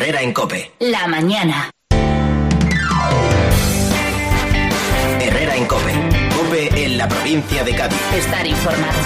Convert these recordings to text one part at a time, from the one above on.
Herrera en COPE. La mañana. Herrera en COPE. COPE en la provincia de Cádiz. Estar informado.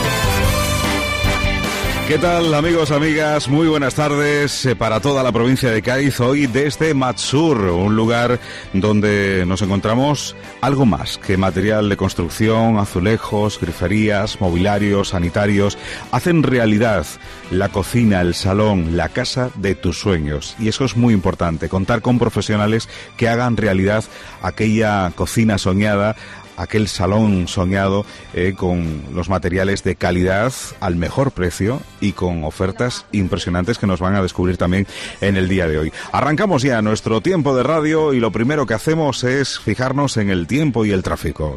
¿Qué tal, amigos, amigas? Muy buenas tardes para toda la provincia de Cádiz. Hoy desde Matsur, un lugar donde nos encontramos algo más que material de construcción, azulejos, griferías, mobiliarios, sanitarios. Hacen realidad la cocina, el salón, la casa de tus sueños. Y eso es muy importante, contar con profesionales que hagan realidad aquella cocina soñada, aquel salón soñado, con los materiales de calidad al mejor precio y con ofertas impresionantes que nos van a descubrir también en el día de hoy. Arrancamos ya nuestro tiempo de radio y lo primero que hacemos es fijarnos en el tiempo y el tráfico.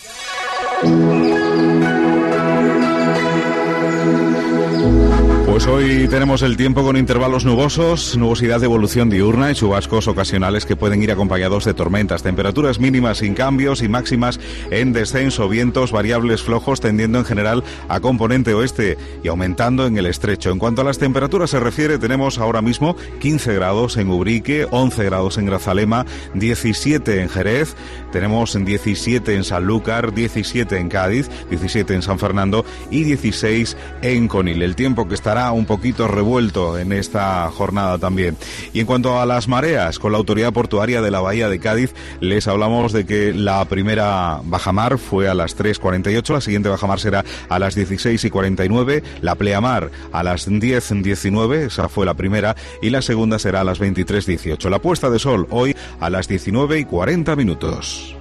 Pues hoy tenemos el tiempo con intervalos nubosos, nubosidad de evolución diurna y chubascos ocasionales que pueden ir acompañados de tormentas. Temperaturas mínimas sin cambios y máximas en descenso. Vientos variables flojos tendiendo en general a componente oeste y aumentando en el estrecho. En cuanto a las temperaturas se refiere, tenemos ahora mismo 15 grados en Ubrique, 11 grados en Grazalema, 17 en Jerez, tenemos 17 en Sanlúcar, 17 en Cádiz, 17 en San Fernando y 16 en Conil. El tiempo que estará un poquito revuelto en esta jornada también. Y en cuanto a las mareas, con la Autoridad Portuaria de la Bahía de Cádiz les hablamos de que la primera bajamar fue a las 3:48, la siguiente bajamar será a las 16:49, la pleamar a las 10:19, esa fue la primera, y la segunda será a las 23:18. La puesta de sol hoy a las 19:40.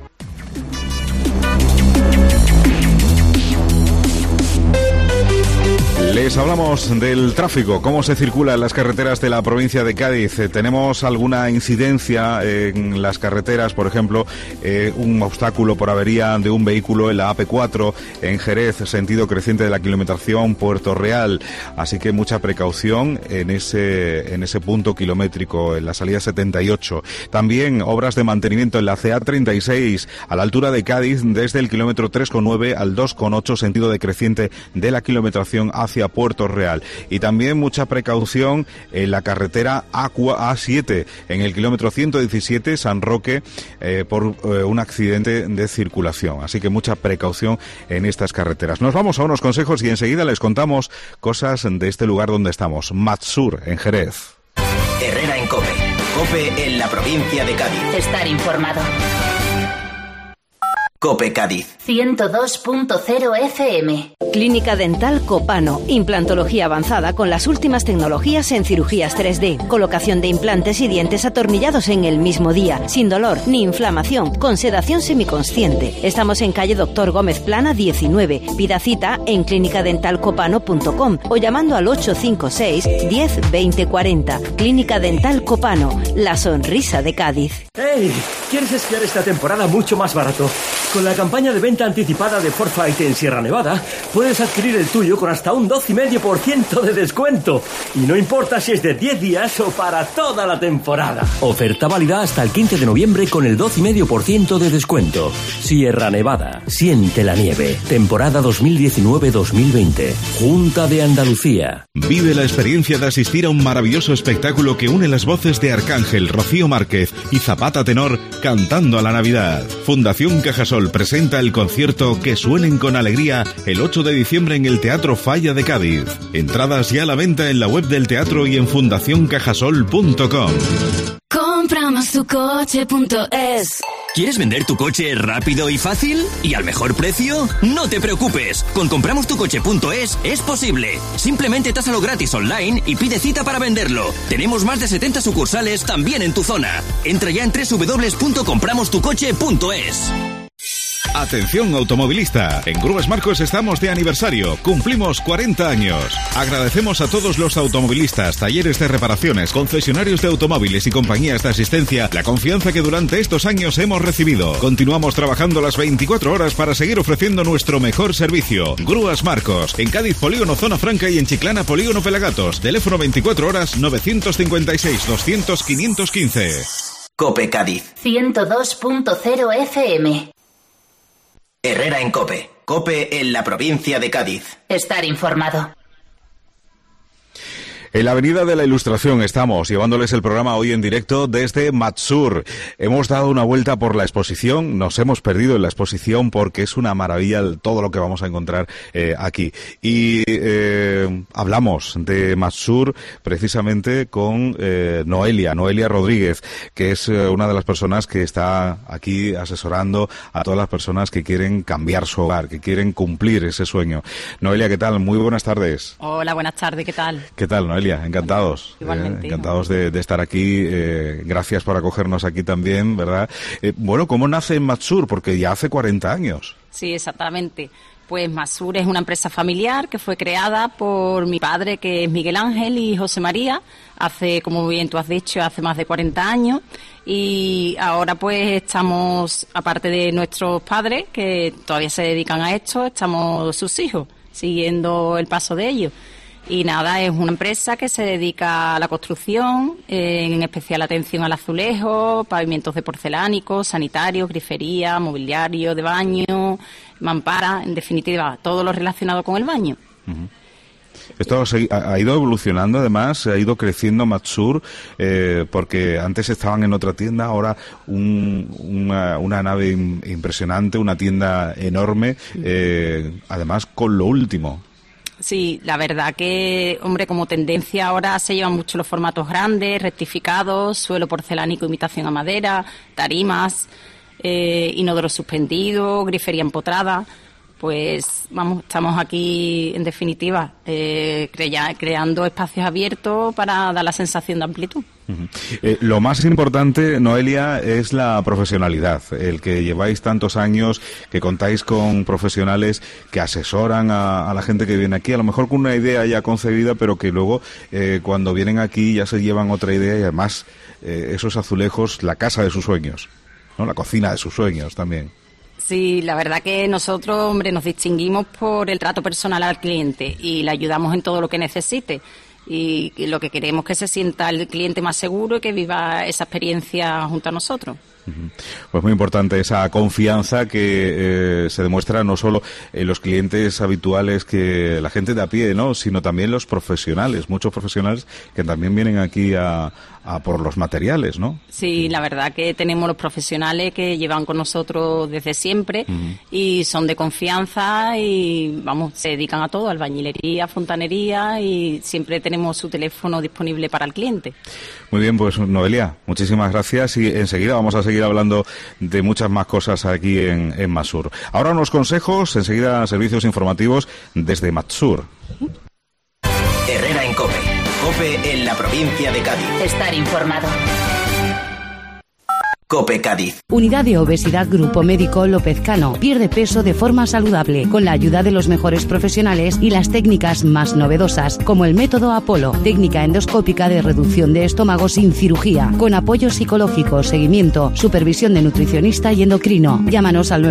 Les hablamos del tráfico, cómo se circula en las carreteras de la provincia de Cádiz. Tenemos alguna incidencia en las carreteras, por ejemplo, un obstáculo por avería de un vehículo en la AP4 en Jerez, sentido creciente de la kilometración Puerto Real. Así que mucha precaución en ese punto kilométrico, en la salida 78. También obras de mantenimiento en la CA36, a la altura de Cádiz, desde el kilómetro 3,9 al 2,8, sentido decreciente de la kilometración hacia Puerto Real. Y también mucha precaución en la carretera A7, en el kilómetro 117, San Roque, por un accidente de circulación. Así que mucha precaución en estas carreteras. Nos vamos a unos consejos y enseguida les contamos cosas de este lugar donde estamos, Matsur, en Jerez. Herrera en COPE. COPE en la provincia de Cádiz. Estar informado. COPE Cádiz 102.0 FM. Clínica Dental Copano. Implantología avanzada con las últimas tecnologías en cirugías 3D. Colocación de implantes y dientes atornillados en el mismo día, sin dolor ni inflamación, con sedación semiconsciente. Estamos en calle Doctor Gómez Plana 19. Pida cita en clinicadentalcopano.com o llamando al 856 10 20 40. Clínica Dental Copano. La sonrisa de Cádiz. ¡Hey! ¿Quieres esquiar esta temporada mucho más barato? Con la campaña de venta anticipada de Forsyth en Sierra Nevada, puedes adquirir el tuyo con hasta un 12,5% de descuento. Y no importa si es de 10 días o para toda la temporada. Oferta válida hasta el 15 de noviembre con el 12,5% de descuento. Sierra Nevada, siente la nieve. Temporada 2019-2020. Junta de Andalucía. Vive la experiencia de asistir a un maravilloso espectáculo que une las voces de Arcángel, Rocío Márquez y Zapata Tenor cantando a la Navidad. Fundación Cajasol presenta el concierto Que suenen con alegría el 8 de diciembre en el Teatro Falla de Cádiz. Entradas ya a la venta en la web del teatro y en fundacioncajasol.com. Compramastucoche.es. ¿Quieres vender tu coche rápido y fácil? ¿Y al mejor precio? No te preocupes, con compramostucoche.es es posible. Simplemente tásalo gratis online y pide cita para venderlo. Tenemos más de 70 sucursales también en tu zona. Entra ya en www.compramostucoche.es. Atención automovilista, en Grúas Marcos estamos de aniversario, cumplimos 40 años. Agradecemos a todos los automovilistas, talleres de reparaciones, concesionarios de automóviles y compañías de asistencia la confianza que durante estos años hemos recibido. Continuamos trabajando las 24 horas para seguir ofreciendo nuestro mejor servicio. Grúas Marcos, en Cádiz Polígono Zona Franca y en Chiclana Polígono Pelagatos. Teléfono 24 horas 956 200 515. COPE Cádiz 102.0 FM. Herrera en COPE. COPE en la provincia de Cádiz. Estar informado. En la Avenida de la Ilustración estamos llevándoles el programa hoy en directo desde Matsur. Hemos dado una vuelta por la exposición, nos hemos perdido en la exposición porque es una maravilla todo lo que vamos a encontrar aquí. Y hablamos de Matsur precisamente con Noelia Rodríguez, que es una de las personas que está aquí asesorando a todas las personas que quieren cambiar su hogar, que quieren cumplir ese sueño. Noelia, ¿qué tal? Muy buenas tardes. Hola, buenas tardes, ¿qué tal? ¿Qué tal, Noelia? Encantados. Igualmente. Encantados de estar aquí. Gracias por acogernos aquí también, ¿verdad? Bueno, ¿cómo nace Matsur? Porque ya hace 40 años. Sí, exactamente. Pues Matsur es una empresa familiar que fue creada por mi padre, que es Miguel Ángel, y José María, hace, como bien tú has dicho, hace más de 40 años. Y ahora pues estamos, aparte de nuestros padres, que todavía se dedican a esto, estamos sus hijos, siguiendo el paso de ellos. Y nada, es una empresa que se dedica a la construcción, en especial atención al azulejo, pavimentos de porcelánicos, sanitarios, grifería, mobiliario de baño, mampara, en definitiva, todo lo relacionado con el baño. Uh-huh. Esto ha ido evolucionando, además, ha ido creciendo Matsur, porque antes estaban en otra tienda, ahora una nave impresionante, una tienda enorme, además con lo último. Sí, la verdad que, hombre, como tendencia ahora se llevan mucho los formatos grandes, rectificados, suelo porcelánico, imitación a madera, tarimas, inodoro suspendido, grifería empotrada. Pues vamos, estamos aquí en definitiva creando espacios abiertos para dar la sensación de amplitud. Lo más importante, Noelia, es la profesionalidad, el que lleváis tantos años, que contáis con profesionales que asesoran a la gente que viene aquí, a lo mejor con una idea ya concebida, pero que luego cuando vienen aquí ya se llevan otra idea y además esos azulejos, la casa de sus sueños, ¿no? La cocina de sus sueños también. Sí, la verdad que nosotros, hombre, nos distinguimos por el trato personal al cliente y le ayudamos en todo lo que necesite. Y lo que queremos es que se sienta el cliente más seguro y que viva esa experiencia junto a nosotros. Pues muy importante esa confianza que se demuestra no solo en los clientes habituales, que la gente de a pie, ¿no?, sino también los profesionales, muchos profesionales que también vienen aquí a por los materiales, ¿no? Sí, la verdad que tenemos los profesionales que llevan con nosotros desde siempre y son de confianza y, vamos, se dedican a todo, albañilería, fontanería, y siempre tenemos su teléfono disponible para el cliente. Muy bien, pues Noelia, muchísimas gracias y enseguida vamos a seguir hablando de muchas más cosas aquí en Matsur. Ahora unos consejos, enseguida servicios informativos desde Matsur. Herrera en COPE. COPE en la provincia de Cádiz. Estar informado. COPE Cádiz. Unidad de Obesidad Grupo Médico López Cano. Pierde peso de forma saludable con la ayuda de los mejores profesionales y las técnicas más novedosas, como el método Apolo, técnica endoscópica de reducción de estómago sin cirugía, con apoyo psicológico, seguimiento, supervisión de nutricionista y endocrino. Llámanos al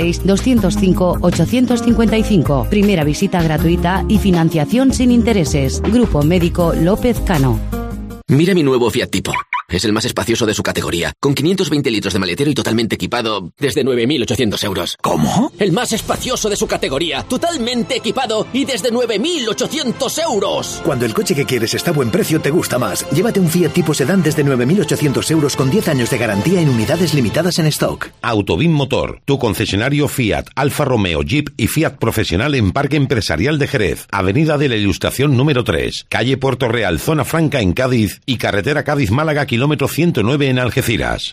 956-205-855. Primera visita gratuita y financiación sin intereses. Grupo Médico López Cano. Mira mi nuevo Fiat Tipo. Es el más espacioso de su categoría, con 520 litros de maletero y totalmente equipado desde 9.800 euros. ¿Cómo? El más espacioso de su categoría, totalmente equipado y desde 9.800 euros. Cuando el coche que quieres está a buen precio, te gusta más. Llévate un Fiat Tipo Sedán desde 9.800 euros con 10 años de garantía en unidades limitadas en stock. Autobim Motor, tu concesionario Fiat, Alfa Romeo, Jeep y Fiat Profesional en Parque Empresarial de Jerez. Avenida de la Ilustración número 3, calle Puerto Real, Zona Franca en Cádiz y carretera Cádiz-Málaga, kilómetro 109 en Algeciras.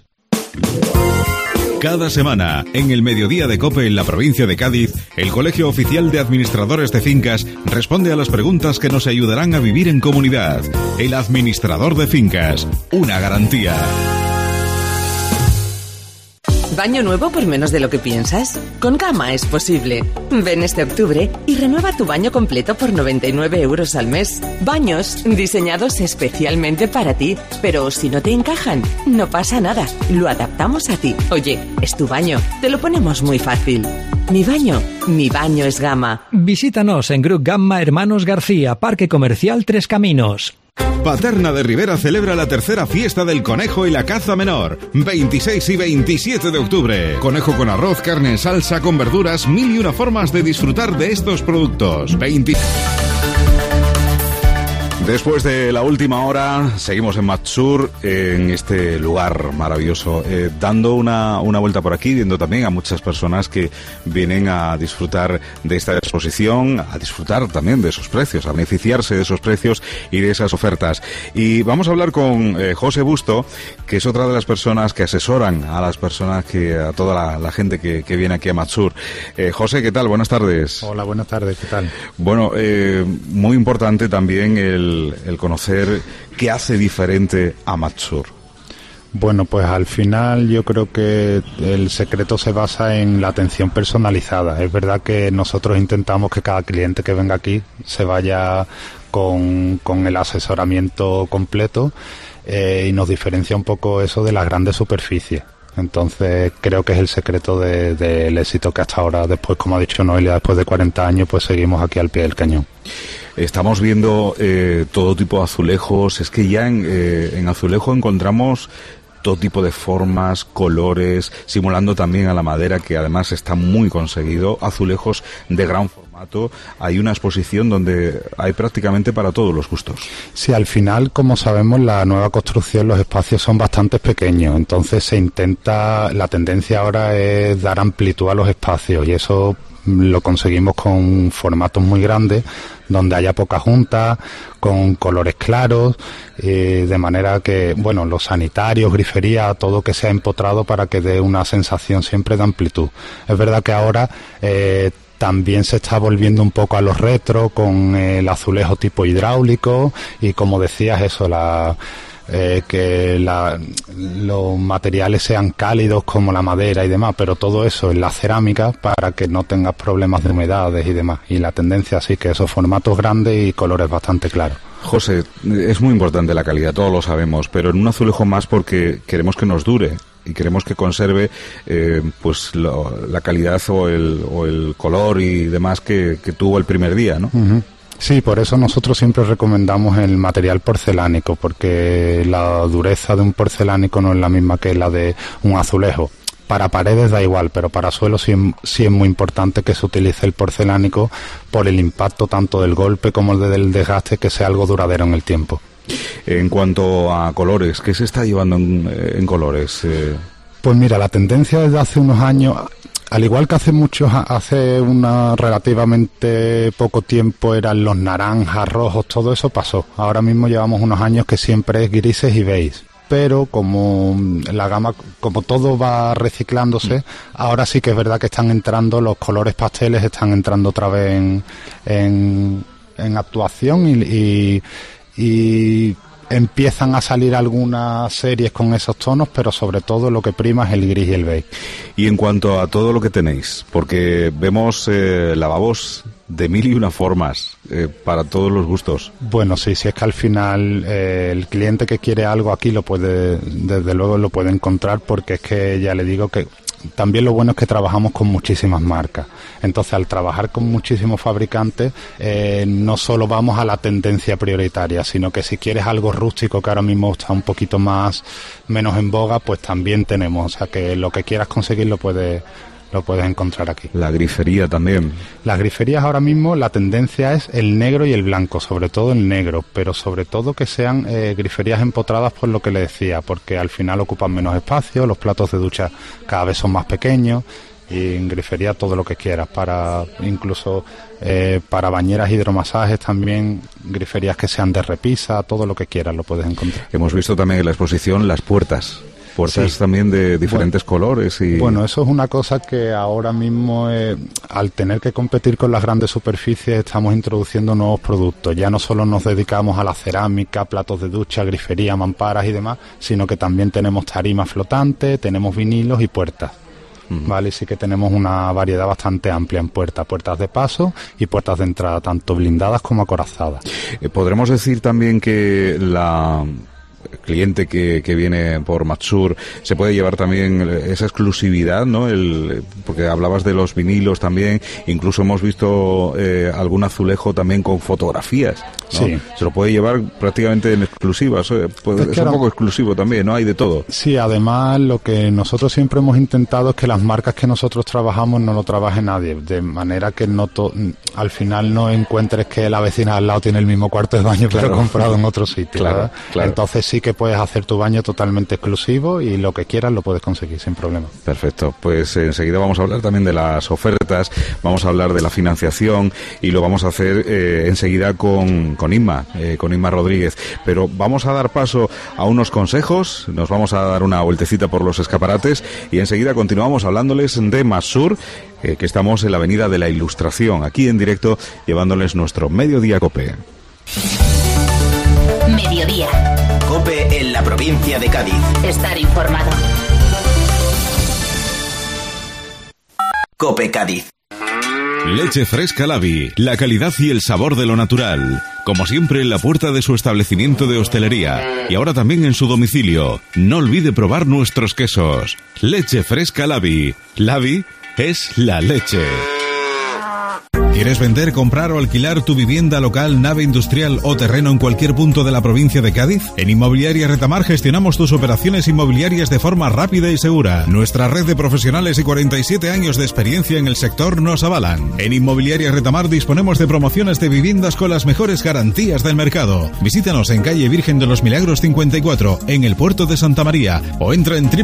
Cada semana, en el mediodía de COPE en la provincia de Cádiz, el Colegio Oficial de Administradores de Fincas responde a las preguntas que nos ayudarán a vivir en comunidad. El administrador de fincas, una garantía. ¿Baño nuevo por menos de lo que piensas? Con Gamma es posible. Ven este octubre y renueva tu baño completo por 99 euros al mes. Baños diseñados especialmente para ti. Pero si no te encajan, no pasa nada. Lo adaptamos a ti. Oye, es tu baño. Te lo ponemos muy fácil. Mi baño es Gamma. Visítanos en Grup Gamma Hermanos García, Parque Comercial Tres Caminos. Paterna de Ribera celebra la tercera fiesta del conejo y la caza menor, 26 y 27 de octubre. Conejo con arroz, carne en salsa, con verduras, 1001 formas de disfrutar de estos productos. Después de la última hora, seguimos en Matsur, en este lugar maravilloso, dando una vuelta por aquí, viendo también a muchas personas que vienen a disfrutar de esta exposición, a disfrutar también de esos precios, a beneficiarse de esos precios y de esas ofertas. Y vamos a hablar con José Busto, que es otra de las personas que asesoran a las personas, a toda la gente que viene aquí a Matsur. José, ¿qué tal? Buenas tardes. Hola, buenas tardes, ¿qué tal? Bueno, muy importante también el conocer qué hace diferente a Matsur. Bueno, pues al final yo creo que el secreto se basa en la atención personalizada. Es verdad que nosotros intentamos que cada cliente que venga aquí se vaya con el asesoramiento completo y nos diferencia un poco eso de las grandes superficies. Entonces creo que es el secreto del éxito que hasta ahora, después, como ha dicho Noelia, después de 40 años, pues seguimos aquí al pie del cañón. Estamos viendo todo tipo de azulejos. Es que ya en azulejo encontramos todo tipo de formas, colores, simulando también a la madera, que además está muy conseguido. Azulejos de gran formato. Hay una exposición donde hay prácticamente para todos los gustos. Sí, al final, como sabemos, la nueva construcción, los espacios son bastante pequeños. Entonces la tendencia ahora es dar amplitud a los espacios, y eso lo conseguimos con formatos muy grandes, donde haya poca junta, con colores claros, de manera que, bueno, los sanitarios, grifería, todo que sea empotrado para que dé una sensación siempre de amplitud. Es verdad que ahora también se está volviendo un poco a los retro, con el azulejo tipo hidráulico, y como decías eso, que los materiales sean cálidos como la madera y demás, pero todo eso en la cerámica para que no tengas problemas de humedades y demás. Y la tendencia sí que esos formatos grandes y colores bastante claros. José, es muy importante la calidad, todos lo sabemos, pero en un azulejo más porque queremos que nos dure y queremos que conserve pues la calidad o el color y demás que tuvo el primer día, ¿no? Uh-huh. Sí, por eso nosotros siempre recomendamos el material porcelánico, porque la dureza de un porcelánico no es la misma que la de un azulejo. Para paredes da igual, pero para suelo sí es muy importante que se utilice el porcelánico por el impacto tanto del golpe como del desgaste, que sea algo duradero en el tiempo. En cuanto a colores, ¿qué se está llevando en colores? Pues mira, la tendencia desde hace unos años, al igual que hace relativamente poco tiempo eran los naranjas, rojos, todo eso pasó. Ahora mismo llevamos unos años que siempre es grises y beige. Pero como la gama, como todo va reciclándose, ahora sí que es verdad que están entrando los colores pasteles, están entrando otra vez en actuación y empiezan a salir algunas series con esos tonos, pero sobre todo lo que prima es el gris y el beige. Y en cuanto a todo lo que tenéis, porque vemos lavabos de 1001 formas, para todos los gustos. Bueno, sí, es que al final el cliente que quiere algo aquí desde luego lo puede encontrar, porque es que ya le digo que también lo bueno es que trabajamos con muchísimas marcas. Entonces, al trabajar con muchísimos fabricantes, no solo vamos a la tendencia prioritaria, sino que si quieres algo rústico que ahora mismo está un poquito menos en boga, pues también tenemos. O sea, que lo que quieras conseguir lo puedes encontrar aquí. La grifería también. Las griferías ahora mismo la tendencia es el negro y el blanco, sobre todo el negro, pero sobre todo que sean griferías empotradas, por lo que le decía, porque al final ocupan menos espacio, los platos de ducha cada vez son más pequeños, y en grifería todo lo que quieras, incluso para bañeras, hidromasajes también, griferías que sean de repisa, todo lo que quieras lo puedes encontrar. Hemos visto también en la exposición las puertas sí, también de diferentes colores. Bueno, eso es una cosa que ahora mismo, al tener que competir con las grandes superficies, estamos introduciendo nuevos productos. Ya no solo nos dedicamos a la cerámica, platos de ducha, grifería, mamparas y demás, sino que también tenemos tarimas flotantes, tenemos vinilos y puertas. Vale, sí que tenemos una variedad bastante amplia en puertas de paso y puertas de entrada, tanto blindadas como acorazadas. Podremos decir también que cliente que viene por Matsur se puede llevar también esa exclusividad, ¿no? Porque hablabas de los vinilos también, incluso hemos visto algún azulejo también con fotografías, ¿no? Sí. Se lo puede llevar prácticamente en exclusiva, es un poco exclusivo también, ¿no? Hay de todo. Sí, además lo que nosotros siempre hemos intentado es que las marcas que nosotros trabajamos no lo trabaje nadie, de manera que al final no encuentres que la vecina al lado tiene el mismo cuarto de baño pero comprado en otro sitio, ¿verdad? Claro. Entonces sí que puedes hacer tu baño totalmente exclusivo y lo que quieras lo puedes conseguir sin problema. Perfecto, pues enseguida vamos a hablar también de las ofertas, vamos a hablar de la financiación y lo vamos a hacer enseguida con Inma Rodríguez, pero vamos a dar paso a unos consejos, nos vamos a dar una vueltecita por los escaparates y enseguida continuamos hablándoles de Matsur, que estamos en la Avenida de la Ilustración, aquí en directo, llevándoles nuestro Mediodía Cope. Mediodía. Cope en la provincia de Cádiz. Estar informado. Cope Cádiz. Leche fresca Lavi, la calidad y el sabor de lo natural. Como siempre en la puerta de su establecimiento de hostelería y ahora también en su domicilio. No olvide probar nuestros quesos. Leche fresca Lavi. Lavi es la leche. ¿Quieres vender, comprar o alquilar tu vivienda local, nave industrial o terreno en cualquier punto de la provincia de Cádiz? En Inmobiliaria Retamar gestionamos tus operaciones inmobiliarias de forma rápida y segura. Nuestra red de profesionales y 47 años de experiencia en el sector nos avalan. En Inmobiliaria Retamar disponemos de promociones de viviendas con las mejores garantías del mercado. Visítanos en calle Virgen de los Milagros 54, en el puerto de Santa María, o entra en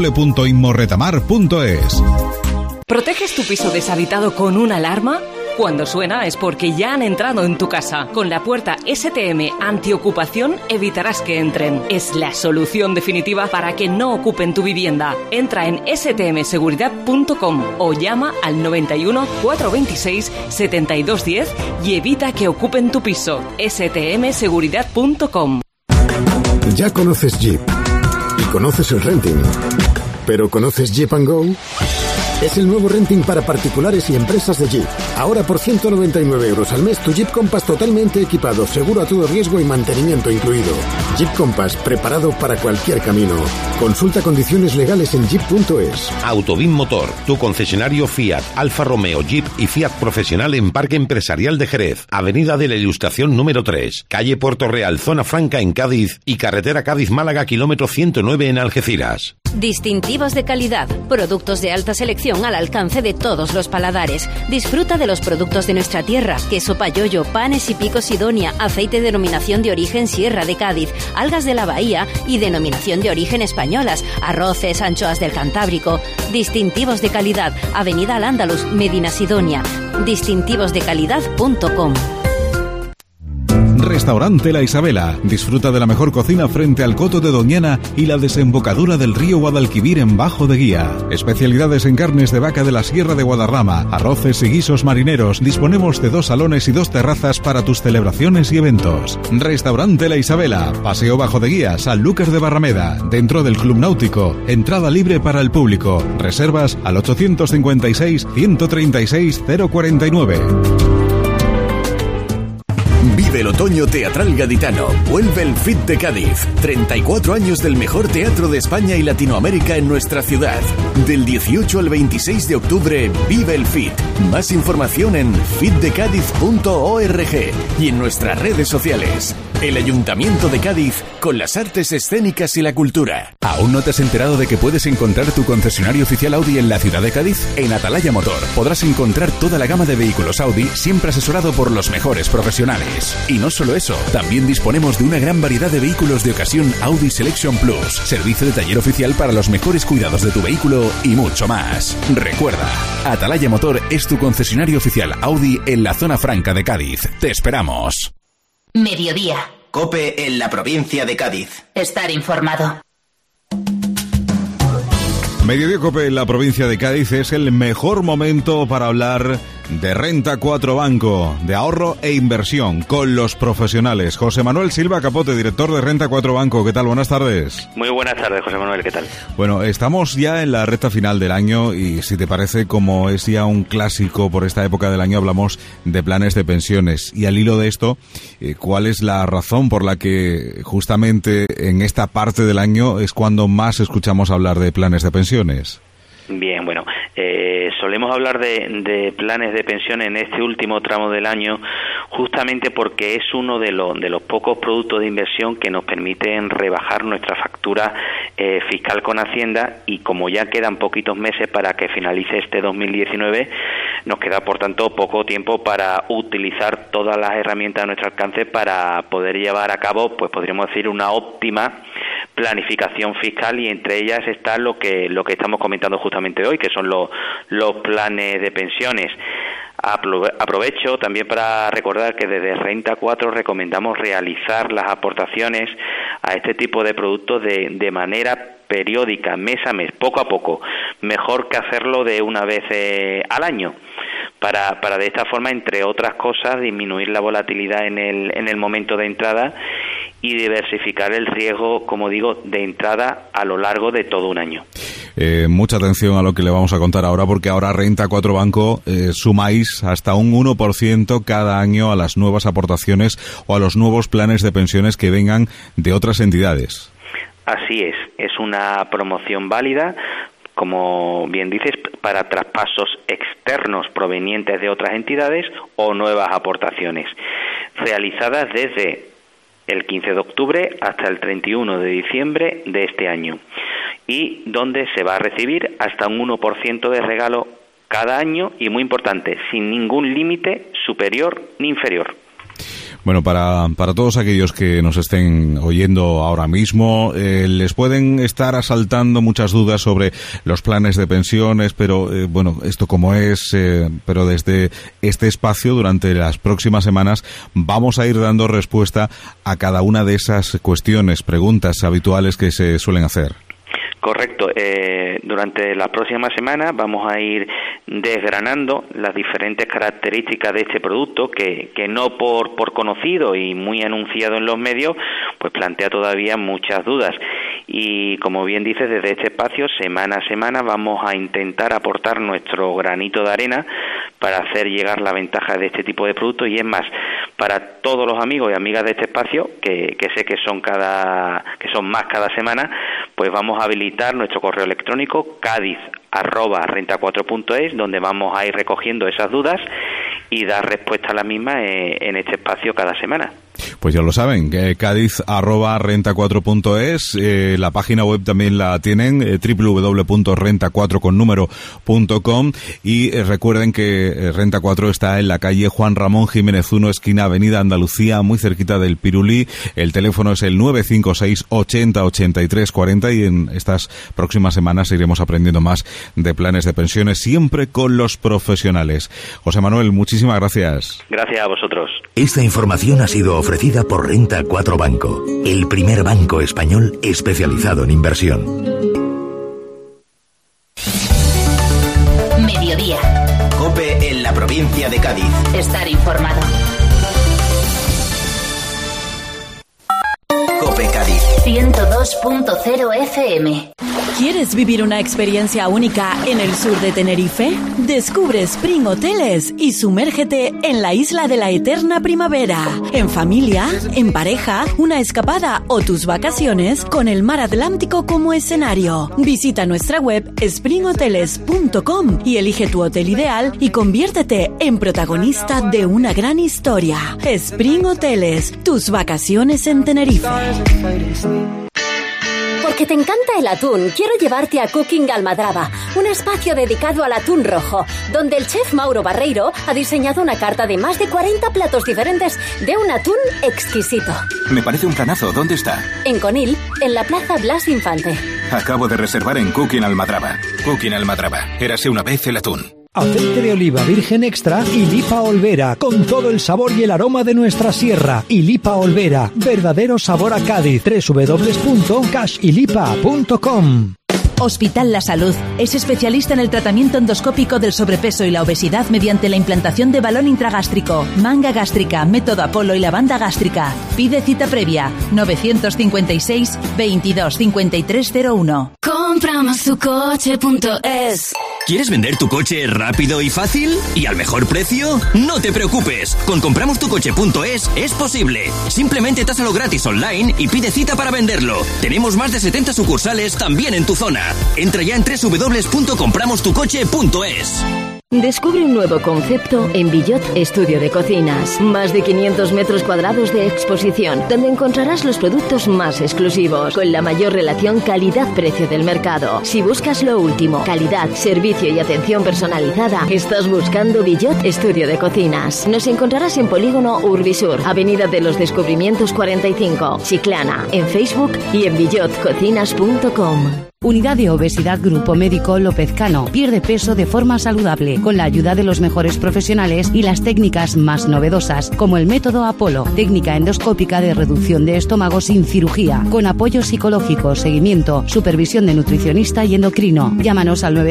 www.inmorretamar.es. ¿Proteges tu piso deshabitado con una alarma? Cuando suena es porque ya han entrado en tu casa. Con la puerta STM antiocupación evitarás que entren. Es la solución definitiva para que no ocupen tu vivienda. Entra en stmseguridad.com o llama al 91 426 7210 y evita que ocupen tu piso. stmseguridad.com. Ya conoces Jeep y conoces el renting, pero ¿conoces Jeep & Go? Es el nuevo renting para particulares y empresas de Jeep. Ahora por 199 euros al mes tu Jeep Compass totalmente equipado, seguro a todo riesgo y mantenimiento incluido. Jeep Compass, preparado para cualquier camino. Consulta condiciones legales en jeep.es. Autobim Motor, tu concesionario Fiat, Alfa Romeo, Jeep y Fiat Profesional en Parque Empresarial de Jerez. Avenida de la Ilustración número 3, calle Puerto Real, Zona Franca en Cádiz y carretera Cádiz-Málaga, kilómetro 109 en Algeciras. Distintivos de calidad, productos de alta selección al alcance de todos los paladares. Disfruta de los productos de nuestra tierra: queso payollo, panes y picos Sidonia, aceite denominación de origen Sierra de Cádiz, algas de la Bahía y denominación de origen españolas, arroces, anchoas del Cantábrico. Distintivos de calidad, Avenida Al-Ándalus, Medina Sidonia. Distintivosdecalidad.com. Restaurante La Isabela. Disfruta de la mejor cocina frente al Coto de Doñana y la desembocadura del río Guadalquivir en Bajo de Guía. Especialidades en carnes de vaca de la Sierra de Guadarrama, arroces y guisos marineros. Disponemos de 2 salones y 2 terrazas para tus celebraciones y eventos. Restaurante La Isabela. Paseo Bajo de Guía, Sanlúcar de Barrameda. Dentro del Club Náutico. Entrada libre para el público. Reservas al 856 136 049. Vive el otoño teatral gaditano. Vuelve el FIT de Cádiz. 34 años del mejor teatro de España y Latinoamérica en nuestra ciudad. Del 18 al 26 de octubre, vive el FIT. Más información en fitdecadiz.org y en nuestras redes sociales. El Ayuntamiento de Cádiz con las artes escénicas y la cultura. ¿Aún no te has enterado de que puedes encontrar tu concesionario oficial Audi en la ciudad de Cádiz? En Atalaya Motor podrás encontrar toda la gama de vehículos Audi, siempre asesorado por los mejores profesionales. Y no solo eso, también disponemos de una gran variedad de vehículos de ocasión Audi Selection Plus, servicio de taller oficial para los mejores cuidados de tu vehículo y mucho más. Recuerda, Atalaya Motor es tu concesionario oficial Audi en la zona franca de Cádiz. Te esperamos. Mediodía. Cope en la provincia de Cádiz. Estar informado. Mediodía Cope en la provincia de Cádiz es el mejor momento para hablar de Renta 4 Banco, de ahorro e inversión, con los profesionales. José Manuel Silva Capote, director de Renta 4 Banco. ¿Qué tal? Buenas tardes. Muy buenas tardes, José Manuel. ¿Qué tal? Bueno, estamos ya en la recta final del año y, si te parece, como es ya un clásico por esta época del año, hablamos de planes de pensiones. Y al hilo de esto, ¿cuál es la razón por la que justamente en esta parte del año es cuando más escuchamos hablar de planes de pensiones? Bien, bueno, solemos hablar de planes de pensión en este último tramo del año justamente porque es uno de los pocos productos de inversión que nos permiten rebajar nuestra factura fiscal con Hacienda, y como ya quedan poquitos meses para que finalice este 2019, nos queda por tanto poco tiempo para utilizar todas las herramientas a nuestro alcance para poder llevar a cabo, pues podríamos decir, una óptima planificación fiscal, y entre ellas está lo que estamos comentando justamente hoy, que son los planes de pensiones. Aprovecho también para recordar que desde Renta 4 recomendamos realizar las aportaciones a este tipo de productos de manera periódica, mes a mes, poco a poco, mejor que hacerlo de una vez al año, para de esta forma, entre otras cosas, disminuir la volatilidad en el momento de entrada y diversificar el riesgo, como digo, de entrada a lo largo de todo un año. Mucha atención a lo que le vamos a contar ahora, porque ahora Renta 4 Banco sumáis hasta un 1% cada año a las nuevas aportaciones o a los nuevos planes de pensiones que vengan de otras entidades. Así es una promoción válida, como bien dices, para traspasos externos provenientes de otras entidades o nuevas aportaciones, realizadas desde el 15 de octubre hasta el 31 de diciembre de este año, y donde se va a recibir hasta un 1% de regalo cada año, y muy importante, sin ningún límite superior ni inferior. Bueno, para todos aquellos que nos estén oyendo ahora mismo, les pueden estar asaltando muchas dudas sobre los planes de pensiones, pero bueno, esto como es, pero desde este espacio, durante las próximas semanas, vamos a ir dando respuesta a cada una de esas cuestiones, preguntas habituales que se suelen hacer. Correcto. Durante la próxima semana vamos a ir desgranando las diferentes características de este producto que no por conocido y muy anunciado en los medios, pues plantea todavía muchas dudas. Y como bien dices, desde este espacio, semana a semana, vamos a intentar aportar nuestro granito de arena para hacer llegar la ventaja de este tipo de productos. Y es más, para todos los amigos y amigas de este espacio, que sé que son más cada semana, pues vamos a habilitar nuestro correo electrónico cadiz@renta4.es, donde vamos a ir recogiendo esas dudas y dar respuesta a las mismas en este espacio cada semana. Pues ya lo saben, cadiz@renta4.es, la página web también la tienen, www.renta4con.com, y recuerden que Renta 4 está en la calle Juan Ramón Jiménez 1, esquina Avenida Andalucía, muy cerquita del Pirulí. El teléfono es el 956 80 83 40, y en estas próximas semanas iremos aprendiendo más de planes de pensiones, siempre con los profesionales. José Manuel, muchísimas gracias. Gracias a vosotros. Esta información ha sido ofrecida por Renta 4 Banco, el primer banco español especializado en inversión. Mediodía. COPE en la provincia de Cádiz. Estar informado. COPE Cádiz 102.0 FM. ¿Quieres vivir una experiencia única en el sur de Tenerife? Descubre Spring Hoteles y sumérgete en la isla de la eterna primavera. En familia, en pareja, una escapada o tus vacaciones con el mar Atlántico como escenario. Visita nuestra web springhoteles.com y elige tu hotel ideal y conviértete en protagonista de una gran historia. Spring Hoteles, tus vacaciones en Tenerife. Porque te encanta el atún, quiero llevarte a Cooking Almadraba, un espacio dedicado al atún rojo, donde el chef Mauro Barreiro ha diseñado una carta de más de 40 platos diferentes de un atún exquisito. Me parece un planazo. ¿Dónde está? En Conil, en la Plaza Blas Infante. Acabo de reservar en Cooking Almadraba. Cooking Almadraba. Érase una vez el atún. Aceite de oliva virgen extra y Lipa Olvera, con todo el sabor y el aroma de nuestra sierra. Y Lipa Olvera, verdadero sabor a Cádiz. www.cashilipa.com. Hospital La Salud es especialista en el tratamiento endoscópico del sobrepeso y la obesidad mediante la implantación de balón intragástrico, manga gástrica, método Apolo y la banda gástrica. Pide cita previa 956 22 5301. Compramos tu coche.es. ¿Quieres vender tu coche rápido y fácil? ¿Y al mejor precio? No te preocupes. Con compramostucoche.es es posible. Simplemente tásalo gratis online y pide cita para venderlo. Tenemos más de 70 sucursales también en tu zona. Entra ya en www.compramostucoche.es. Descubre un nuevo concepto en Billot Estudio de Cocinas. Más de 500 metros cuadrados de exposición, donde encontrarás los productos más exclusivos, con la mayor relación calidad-precio del mercado. Si buscas lo último, calidad, servicio y atención personalizada, estás buscando Billot Estudio de Cocinas. Nos encontrarás en Polígono Urbisur, Avenida de los Descubrimientos 45, Chiclana, en Facebook y en billotcocinas.com. Unidad de Obesidad Grupo Médico López Cano. Pierde peso de forma saludable, con la ayuda de los mejores profesionales y las técnicas más novedosas, como el método Apolo, técnica endoscópica de reducción de estómago sin cirugía, con apoyo psicológico, seguimiento, supervisión de nutricionista y endocrino. Llámanos al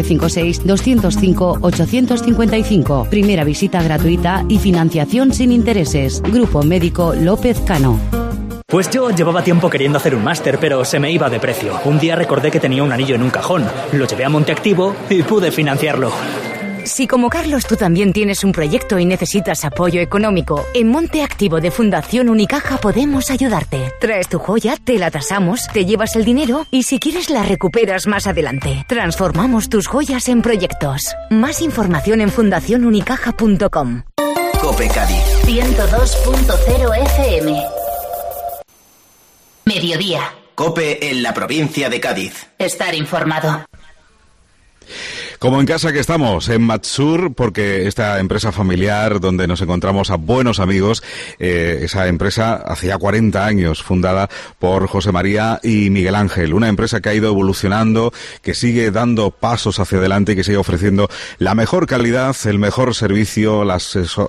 956-205-855. Primera visita gratuita y financiación sin intereses. Grupo Médico López Cano. Pues yo llevaba tiempo queriendo hacer un máster, pero se me iba de precio. Un día recordé que tenía un anillo en un cajón. Lo llevé a Monteactivo y pude financiarlo. Si como Carlos tú también tienes un proyecto y necesitas apoyo económico, en Monte Activo de Fundación Unicaja podemos ayudarte. Traes tu joya, te la tasamos, te llevas el dinero y si quieres la recuperas más adelante. Transformamos tus joyas en proyectos. Más información en fundacionunicaja.com. COPE Cádiz 102.0 FM. Mediodía. COPE en la provincia de Cádiz. Estar informado. Como en casa que estamos, en Matsur, porque esta empresa familiar donde nos encontramos a buenos amigos, esa empresa hacía 40 años, fundada por José María y Miguel Ángel, una empresa que ha ido evolucionando, que sigue dando pasos hacia adelante y que sigue ofreciendo la mejor calidad, el mejor servicio, la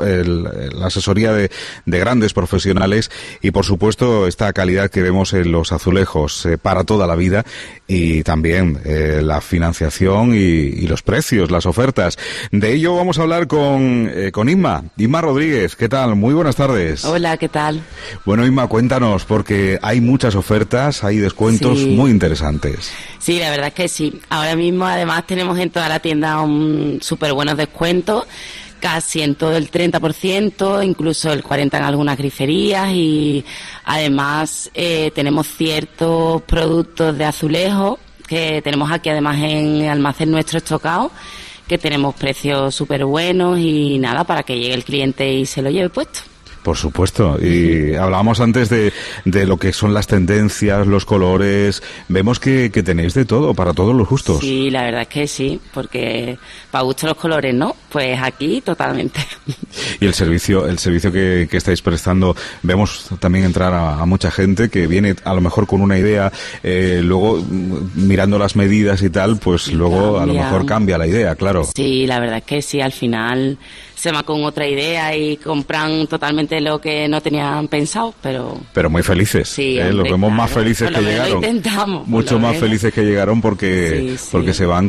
asesoría de grandes profesionales y por supuesto esta calidad que vemos en los azulejos para toda la vida y también la financiación y los precios, las ofertas. De ello vamos a hablar con Inma Rodríguez. ¿Qué tal? Muy buenas tardes. Hola, ¿qué tal? Bueno, Inma, cuéntanos, porque hay muchas ofertas, hay descuentos muy interesantes. Sí, la verdad es que sí. Ahora mismo, además, tenemos en toda la tienda un súper buenos descuentos, casi en todo el 30%, incluso el 40% en algunas griferías y además tenemos ciertos productos de azulejo que tenemos aquí además en el almacén nuestro estocado, que tenemos precios súper buenos y nada, para que llegue el cliente y se lo lleve puesto. Por supuesto, y hablábamos antes de lo que son las tendencias, los colores, vemos que tenéis de todo, para todos los gustos. Sí, la verdad es que sí, porque para gusto los colores, ¿no? Pues aquí totalmente. Y el servicio que estáis prestando, vemos también entrar a mucha gente que viene a lo mejor con una idea, luego mirando las medidas y tal, pues luego a lo mejor cambia la idea, claro. Sí, la verdad es que sí, al final se va con otra idea y compran totalmente lo que no tenían pensado, pero muy felices. Sí, los vemos más felices que llegaron. Mucho más felices que llegaron porque se van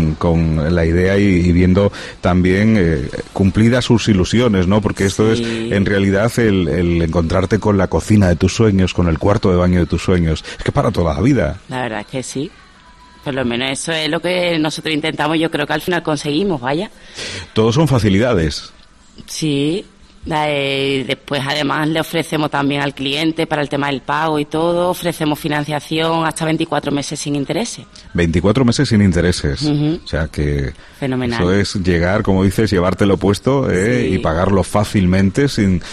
con la idea y viendo también cumplidas sus ilusiones, ¿no? Porque esto es en realidad el encontrarte con la cocina de tus sueños, con el cuarto de baño de tus sueños. Es que para toda la vida. La verdad es que sí. Por lo menos eso es lo que nosotros intentamos, yo creo que al final conseguimos, vaya. Todos son facilidades. Sí, después además le ofrecemos también al cliente para el tema del pago y todo, ofrecemos financiación hasta 24 meses sin intereses. 24 meses sin intereses, o sea que fenomenal. Eso es llegar, como dices, llevártelo puesto y pagarlo fácilmente sin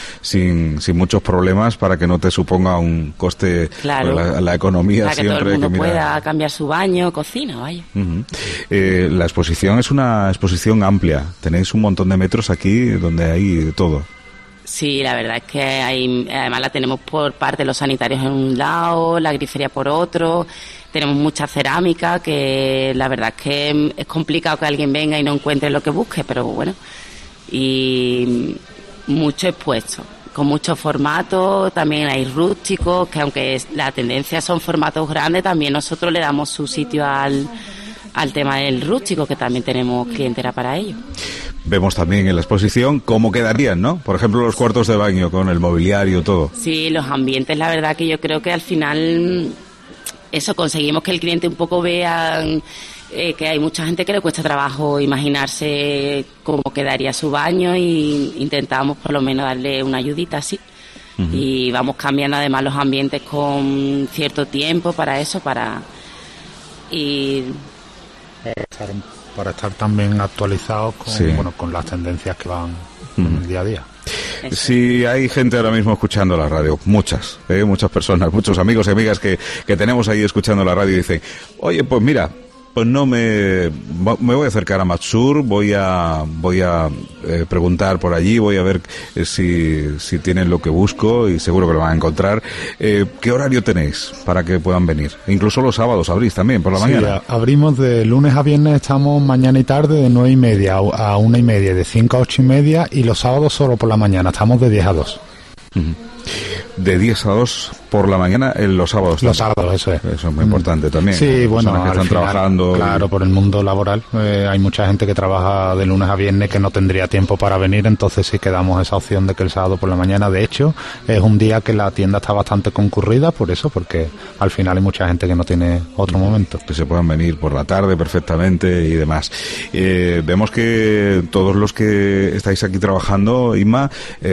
muchos problemas para que no te suponga un coste. Claro. La economía para que siempre todo el mundo que pueda cambiar su baño, cocina, vaya. La exposición es una exposición amplia, tenéis un montón de metros aquí donde hay de todo. Sí, la verdad es que además la tenemos por parte de los sanitarios en un lado, la grifería por otro, tenemos mucha cerámica, que la verdad es que es complicado que alguien venga y no encuentre lo que busque, pero bueno, y mucho expuesto, con muchos formatos, también hay rústicos, que aunque la tendencia son formatos grandes, también nosotros le damos su sitio al al tema del rústico, que también tenemos clientela para ello. Vemos también en la exposición cómo quedarían, ¿no? Por ejemplo, los cuartos de baño con el mobiliario, todo. Sí, los ambientes, la verdad que yo creo que al final eso, conseguimos que el cliente un poco vea que hay mucha gente que le cuesta trabajo imaginarse cómo quedaría su baño, y intentamos por lo menos darle una ayudita así. Y vamos cambiando además los ambientes con cierto tiempo para eso, para estar también actualizados con las tendencias que van en el día a día. Si hay gente ahora mismo escuchando la radio, muchas personas, muchos amigos y amigas que tenemos ahí escuchando la radio y dicen, oye, pues mira, pues no me voy a acercar a Matsur, voy a preguntar por allí, voy a ver si tienen lo que busco, y seguro que lo van a encontrar. ¿Qué horario tenéis para que puedan venir? Incluso los sábados abrís también por la mañana. Abrimos de lunes a viernes, estamos mañana y tarde de 9:30 a 1:30, de 5 a 8:30, y los sábados solo por la mañana, estamos de 10 a 2. De 10 a 2 por la mañana en los sábados. Los sábados, eso es. Eso es muy importante también. Sí, bueno, personas que están trabajando. Claro, por el mundo laboral. Hay mucha gente que trabaja de lunes a viernes que no tendría tiempo para venir, entonces sí que damos esa opción de que el sábado por la mañana. De hecho, es un día que la tienda está bastante concurrida, por eso, porque al final hay mucha gente que no tiene otro momento. Que se puedan venir por la tarde perfectamente y demás. Vemos que todos los que estáis aquí trabajando, Inma,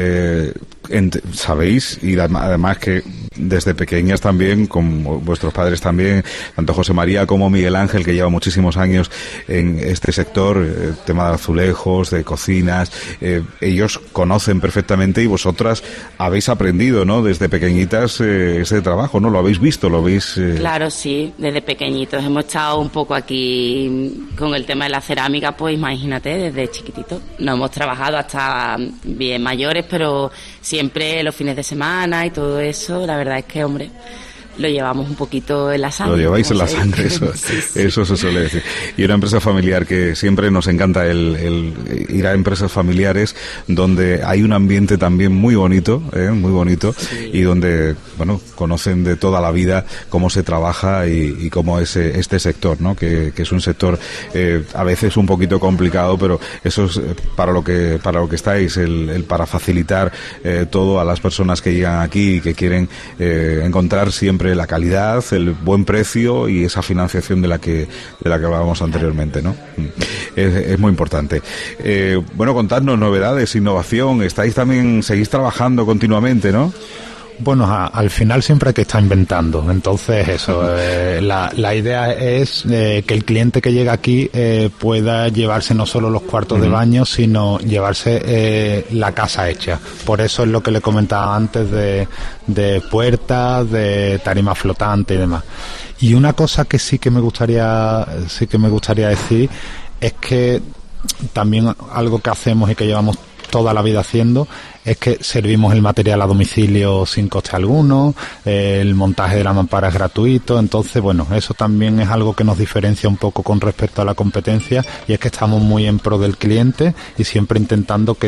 sabéis, y además que desde pequeñas también, con vuestros padres también, tanto José María como Miguel Ángel, que lleva muchísimos años en este sector, tema de azulejos, de cocinas, ellos conocen perfectamente, y vosotras habéis aprendido, ¿no?, desde pequeñitas ese trabajo, ¿no? Lo habéis visto, lo habéis... Claro, sí, desde pequeñitos hemos estado un poco aquí con el tema de la cerámica, pues imagínate, desde chiquitito. No hemos trabajado hasta bien mayores, pero siempre los fines de semana y todo eso, la verdad es que, hombre, lo llevamos un poquito en la sangre. Lo lleváis en la sangre, eso, sí. Eso se suele decir. Y una empresa familiar que siempre nos encanta el ir a empresas familiares donde hay un ambiente también muy bonito, sí. Y donde, bueno, conocen de toda la vida cómo se trabaja y cómo es este sector, ¿no? Que es un sector a veces un poquito complicado, pero eso es para lo que estáis, para facilitar todo a las personas que llegan aquí y que quieren encontrar siempre la calidad, el buen precio y esa financiación de la que hablábamos anteriormente, ¿no? Es muy importante. Bueno, contadnos novedades, innovación. Seguís trabajando continuamente, ¿no? Bueno, al final siempre hay que estar inventando. Entonces, eso, la idea es que el cliente que llega aquí pueda llevarse no solo los cuartos de baño, sino llevarse la casa hecha. Por eso es lo que le comentaba antes de puertas, de tarima flotante y demás. Y una cosa que sí que me gustaría decir es que también algo que hacemos y que llevamos toda la vida haciendo es que servimos el material a domicilio sin coste alguno, el montaje de la mampara es gratuito. Entonces, bueno, eso también es algo que nos diferencia un poco con respecto a la competencia, y es que estamos muy en pro del cliente y siempre intentando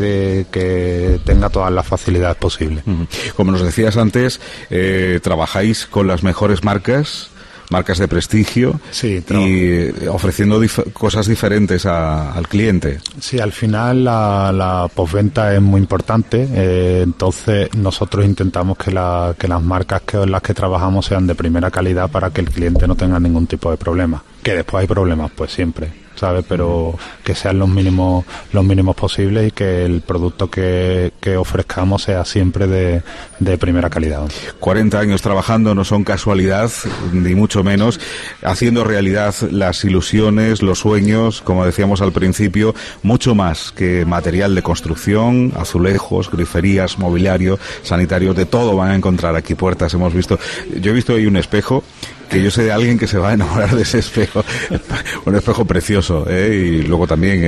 que tenga todas las facilidades posibles. Como nos decías antes, trabajáis con las mejores marcas de prestigio, sí, y ofreciendo cosas diferentes al cliente. Sí, al final la postventa es muy importante, entonces nosotros intentamos que las marcas en las que trabajamos sean de primera calidad para que el cliente no tenga ningún tipo de problema. Que después hay problemas, pues siempre, ¿sabes? Pero que sean los mínimos posibles y que el producto que ofrezcamos sea siempre de primera calidad. 40 años trabajando no son casualidad, ni mucho menos, haciendo realidad las ilusiones, los sueños, como decíamos al principio, mucho más que material de construcción, azulejos, griferías, mobiliario, sanitarios, de todo van a encontrar aquí. Puertas, yo he visto ahí un espejo, que yo sé de alguien que se va a enamorar de ese espejo, un espejo precioso, y luego también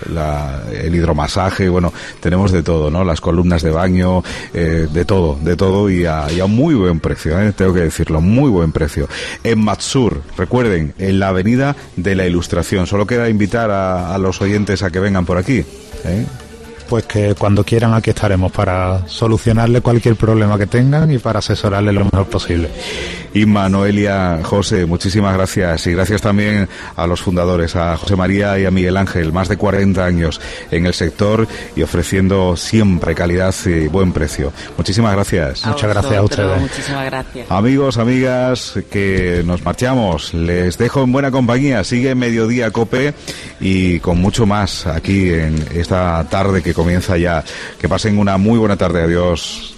el hidromasaje, bueno, tenemos de todo, ¿no? Las columnas de baño, de todo y a un muy buen precio, tengo que decirlo, muy buen precio. En Matsur, recuerden, en la Avenida de la Ilustración. Solo queda invitar a los oyentes a que vengan por aquí, Pues que cuando quieran aquí estaremos para solucionarle cualquier problema que tengan y para asesorarles lo mejor posible. Inma, Noelia, José, muchísimas gracias. Y gracias también a los fundadores, a José María y a Miguel Ángel, más de 40 años en el sector y ofreciendo siempre calidad y buen precio. Muchísimas gracias. Muchas gracias a ustedes. Muchísimas gracias. Amigos, amigas, que nos marchamos. Les dejo en buena compañía. Sigue Mediodía Cope y con mucho más aquí en esta tarde que comienza ya. Que pasen una muy buena tarde. Adiós.